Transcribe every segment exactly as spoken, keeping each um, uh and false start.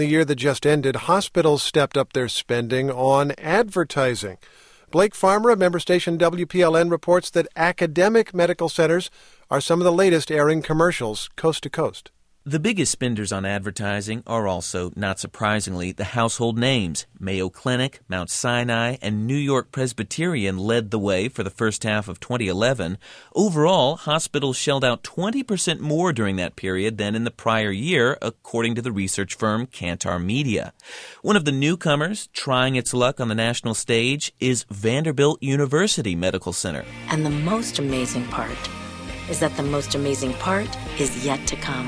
The year that just ended, hospitals stepped up their spending on advertising. Blake Farmer of member station W P L N reports that academic medical centers are some of the latest airing commercials coast to coast. The biggest spenders on advertising are also, not surprisingly, the household names. Mayo Clinic, Mount Sinai, and New York Presbyterian led the way for the first half of twenty eleven. Overall, hospitals shelled out twenty percent more during that period than in the prior year, according to the research firm Kantar Media. One of the newcomers trying its luck on the national stage is Vanderbilt University Medical Center. And the most amazing part is that the most amazing part is yet to come.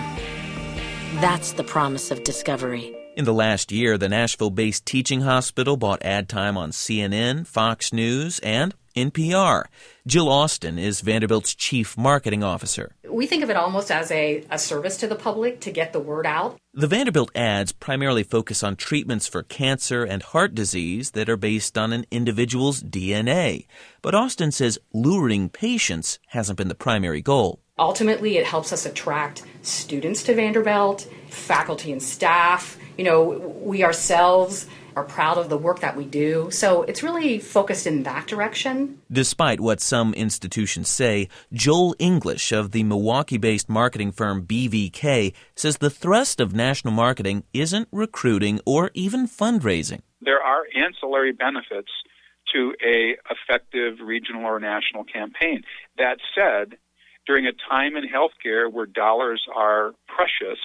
That's the promise of Discovery. In the last year, the Nashville-based teaching hospital bought ad time on C N N, Fox News, and N P R. Jill Austin is Vanderbilt's chief marketing officer. We think of it almost as a, a service to the public to get the word out. The Vanderbilt ads primarily focus on treatments for cancer and heart disease that are based on an individual's D N A. But Austin says luring patients hasn't been the primary goal. Ultimately, it helps us attract students to Vanderbilt, faculty and staff. You know, we ourselves are proud of the work that we do. So it's really focused in that direction. Despite what some institutions say, Joel English of the Milwaukee-based marketing firm B V K says the thrust of national marketing isn't recruiting or even fundraising. There are ancillary benefits to a effective regional or national campaign. That said, during a time in healthcare where dollars are precious,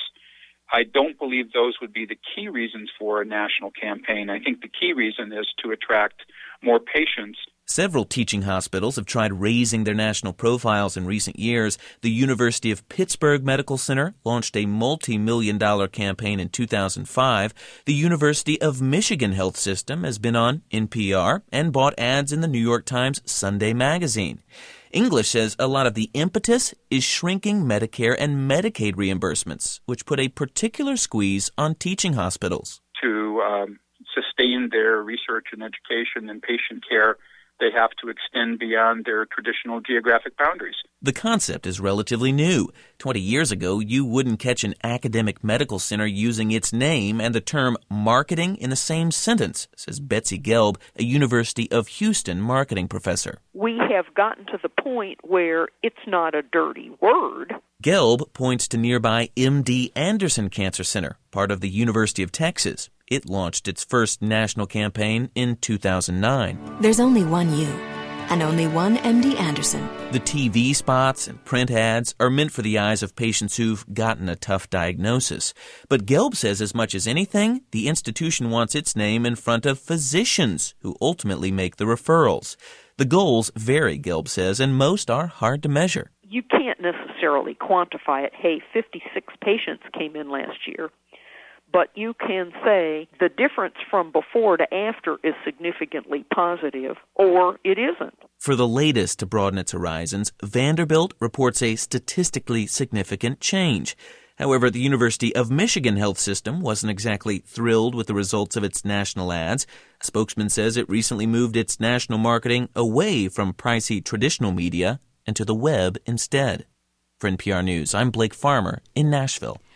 I don't believe those would be the key reasons for a national campaign. I think the key reason is to attract more patients. Several teaching hospitals have tried raising their national profiles in recent years. The University of Pittsburgh Medical Center launched a multi-million dollar campaign in two thousand five. The University of Michigan Health System has been on N P R and bought ads in the New York Times Sunday magazine. English says a lot of the impetus is shrinking Medicare and Medicaid reimbursements, which put a particular squeeze on teaching hospitals. To um, sustain their research and education and patient care, they have to extend beyond their traditional geographic boundaries. The concept is relatively new. Twenty years ago, you wouldn't catch an academic medical center using its name and the term marketing in the same sentence, says Betsy Gelb, a University of Houston marketing professor. We have gotten to the point where it's not a dirty word. Gelb points to nearby M D Anderson Cancer Center, part of the University of Texas. It launched its first national campaign in two thousand nine. There's only one you, and only one M D Anderson. The T V spots and print ads are meant for the eyes of patients who've gotten a tough diagnosis. But Gelb says as much as anything, the institution wants its name in front of physicians who ultimately make the referrals. The goals vary, Gelb says, and most are hard to measure. You can't necessarily quantify it. Hey, fifty-six patients came in last year. But you can say the difference from before to after is significantly positive, or it isn't. For the latest to broaden its horizons, Vanderbilt reports a statistically significant change. However, the University of Michigan Health System wasn't exactly thrilled with the results of its national ads. A spokesman says it recently moved its national marketing away from pricey traditional media and to the web instead. For N P R News, I'm Blake Farmer in Nashville.